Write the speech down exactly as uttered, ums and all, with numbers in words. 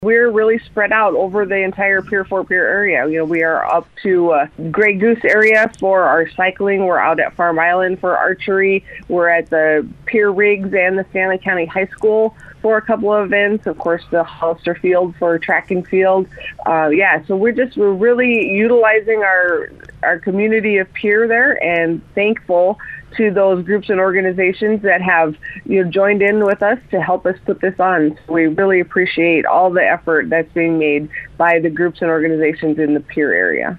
We're really spread out over the entire Pier Fort Pierre area. You know, we are up to uh, Grey Goose area for our cycling. We're out at Farm Island for archery. We're at the Pier Rigs and the Stanley County High School for a couple of events. Of course, the Hollister Field for track and field. Uh, yeah, so we're just we're really utilizing our our community of Pierre there, and thankful to those groups and organizations that have you know joined in with us to help us put this on. So we really appreciate all the effort that's being made by the groups and organizations in the Pierre area.